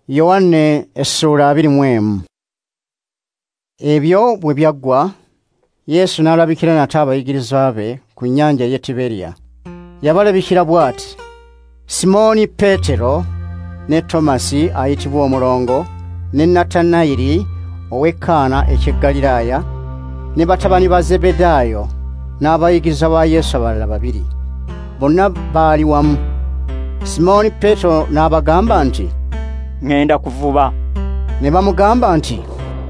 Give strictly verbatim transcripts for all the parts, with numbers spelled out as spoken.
Yohane essula abiri mu emu. Ebyo bwe byaggwa, Yesu n'alabikira nate abayigirizwa be ku nnyanja y'e Tiberiya. Yabalabikira bw'ati: Simoni Petero, ne Tomasi ayitibwa omulongo, ne Natanayiri ow'e Kaana eky'e Ggaliraaya, ne batabani ba Zebedaayo, n'abayigirizwa ba Yesu abalala babiri. Bonna baali wamu. Simoni Petero n'abagamba nti, Ngenda kuvuba. Ne bamugamba nti,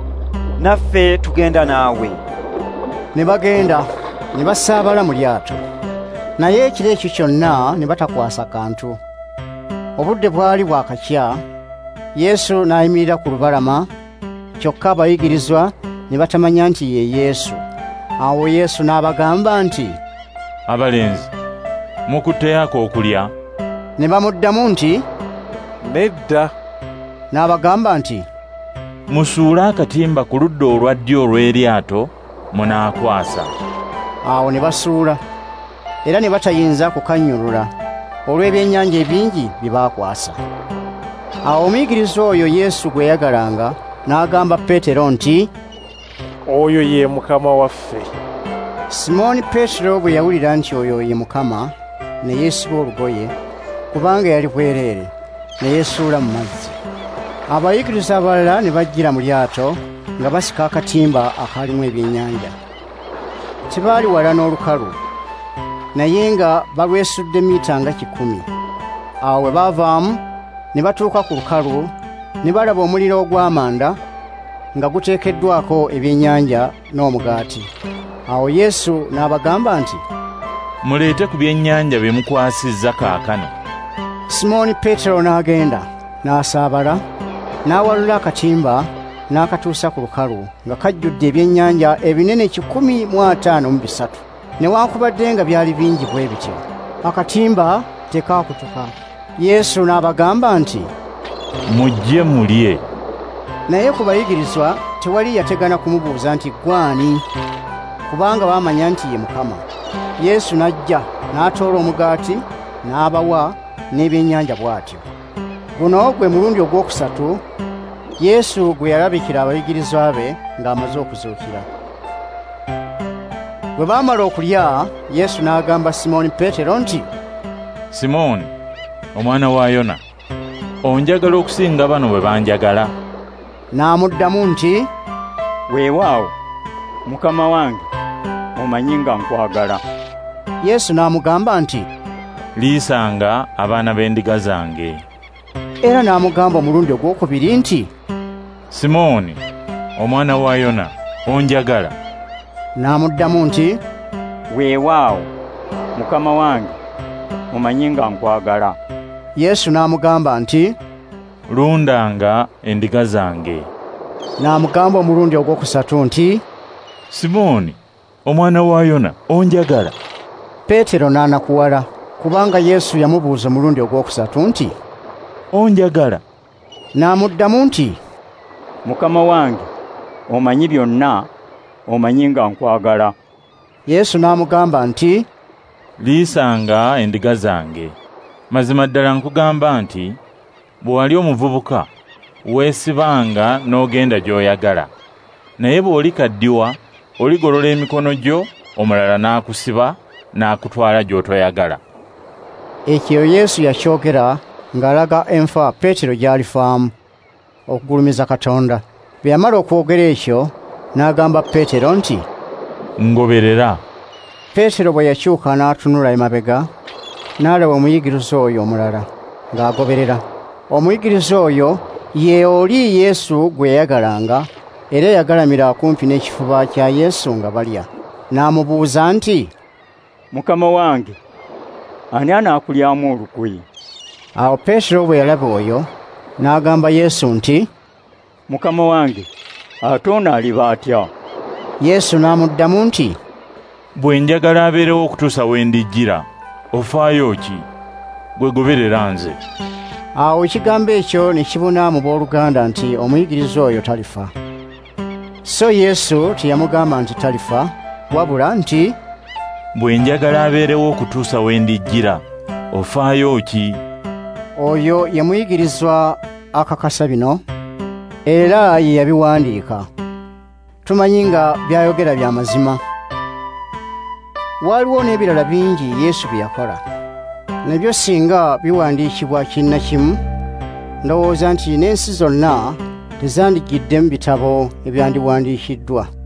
Naffe tugenda naawe. Ne bagenda, ne basaabala mu lyato. Naye ekiro ekyo kyonna ne batakwasa kantu. Obudde bwali bwakakya, Yesu n'ayimirira ku lubalama, kyokka abayigirizwa ne batamanya nti ye Yesu. Awo Yesu n'abagamba nti, Abalenzi, mukutteeko okulya? Ne bamuddamu nti, Nedda. N'abagamba nti, Musuule akatimba ku ludda olwa ddyo olw'eryato, munaakwasa. Awo ne basuula, era ne batayinza kukannyulula olw'ebyennyanja ebingi bye baakwasa. Awo omuyigirizwa oyo Yesu gwe yayagalanga n'agamba Peetero nti, Oyo ye Mukama waffe. Simoni Peetero bwe yawulira nti oyo ye Mukama, ne yeesiba olugoye, kubanga yali bwereere, ne yeesuula mu mazzi. Abayigirizwa abalala ne bajjira mu lyato nga basika akatimba akalimu ebyennyanja. Tebaali wala n'olukalu, naye nga balwesudde mita nga kikumi. Awo bwe baavaamu ne batuuka ku lukalu, ne balaba omuliro ogw'amanda nga guteekeddwako ebyennyanja n'omugaati. Awo Yesu n'abagamba nti, Muleete ku byennyanja bye mukwasizza kaakano. Simoni Peetero n'agenda, n'asaabala, n'awalula akatimba n'akatuusa ku lukalu nga kajjudde ebyennyanja ebinene kikumi mu ataano mu bisatu. Newankubadde nga byali bingi bwe bityo, akatimba tekaakutuka. Yesu n'abagamba nti, Mujje mulye. Naye ku bayigirizwa tewali yategana kumubuuza nti gwani, kubanga baamanya nti ye Mukama. Yesu n'ajja n'atoola omugaati n'abawa n'ebyennyanja bw'atyo. Guno gwe mulundi ogwokusatu Yesu gwe yalabikira abayigirizwa be ng'amaze okuzuukira. Bwe baamala okulya, Yesu n'agamba Simoni Peetero nti, Simoni, omwana wa Yona, onjagala okusinga bano bwe banjagala? N'amuddamu nti, Weewaawo, Mukama wange, omanyi nga nkwagala. Yesu n'amugamba nti, Liisanga abaana b'endiga zange. Era n'amugamba omulundi ogwokubiri nti, Simoni, omwana wa Yona, onjagala? N'amuddamu nti, Weewaawo, Mukama wange, omanyi nga nkwagala. Yesu n'amugamba nti, Lundanga endiga zange. N'amugamba omulundi ogwokusatu nti, Simoni, omwana wa Yona, onjagala? Peetero n'anakuwala, kubanga Yesu yamubuuza omulundi ogwokusatu nti, Onjagala? N'amuddamu nti, Mukama wange, omanyi byonna, omanyi nga nkwagala. Yesu n'amugamba nti, Liisanga endiga zange. Mazima ddala nkugamba nti, bwe wali omuvubuka, weesibanga n'ogenda gy'oyagala. Naye bw'oli kaddiwa, oligolola emikono gyo, omulala n'akusiba, n'akutwala gy'otoyagala. Ekyo Yesu yakyogera ng'alaga enfa Peetero gy'alifaamu, okugulumiza Katonda. Bwe yamala okwogera ekyo, n'agamba Peetero nti, Ngoberera. Peetero bwe yakyuka n'atunula emabega, n'alaba omuyigirizwa oyo omulala ng'agoberera. Omuyigirizwa oyo ye oli Yesu gwe yayagalanga, era yagalamira kumpi n'ekifuba kya Yesu nga balya. N'amubuuza nti, Mukama wange, ani anaakulyamu olukwe? Awo Peetero bwe yalaba oyo, n'agamba Yesu nti, Mukama wange, ate ono aliba atya? Yesu n'amuddamu nti, Bwe njagala abeerewo okutuusa we ndijjira, ofaayo ki? Gwe goberera nze. Awo ekigambo ekyo ne kibuna mu booluganda nti omuyigirizwa oyo talifa. So Yesu teyamugamba nti talifa, wabula nti, Bwe njagala abeerewo okutuusa we ndijjira, ofaayo ki? Oyo ye muyigirizwa akakasa bino era ye yabiwandiika. Tumanyi nga byayogera bya mazima. Waliwo n'ebirala bingi Yesu bye yakola, nabyo singa biwandiikibwa kinnakimu, ndowooza nti n'ensi zonna tezandigiddemu bitabo ebyandiwandiikiddwa.